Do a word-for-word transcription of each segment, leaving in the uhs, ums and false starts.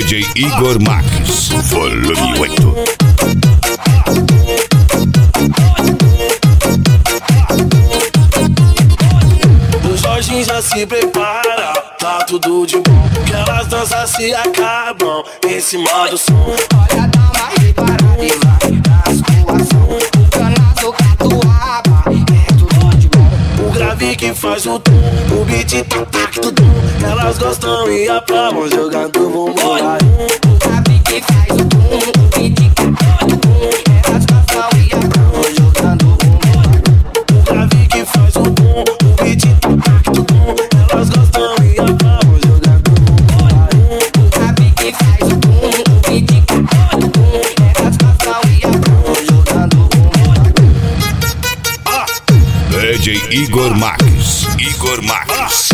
D J Igor Max, volume oito. O Jorginho já se prepara, tá tudo de bom, que elas danças se acabam em cima do som. Olha, dá uma reparada e vai na situação. O canazo catuaba, é tudo de bom. O grave que faz o tom, o beat tá tudo. Elas gostam e aplaudem jogando bumbum. O grave que faz o tom, o beat tá tudo. Elas gostam e aplaudem jogando bumbum. O grave que faz o tom, o beat tá tudo. Elas gostam e aplaudem jogando bumbum. O grave que faz o tom, o beat tá tudo. Elas gostam e aplaudem jogando bumbum. D J Igor Max, Igor Max.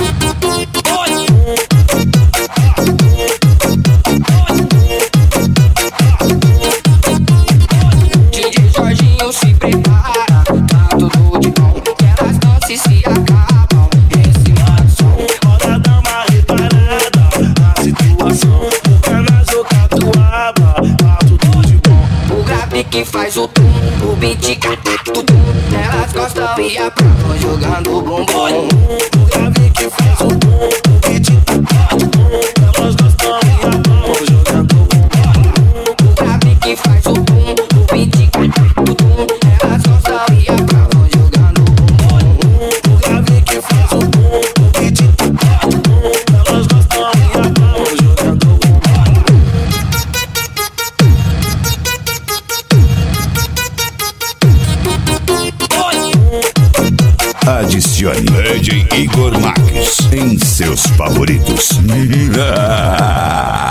D J Jorginho se prepara, tá tudo de bom, que elas dançam e se acabam em cima do som. Bora dar uma reparada na situação. O canazo catuaba, tá tudo de bom. O grave que faz o tum, o beat cata tudo. Elas gostam e aprovam jogando bumbum. O grave que faz o tom, o beat tá tudo. Elas gostam e aplaudem jogando bumbum. O grave que faz o tum, o beat cata tudo. Elas gostam e aprovam jogando bumbum. O grave que faz o tom, o beat tá tudo. Elas gostam e aplaudem jogando bumbum. Adicione D J Igor Max em seus favoritos.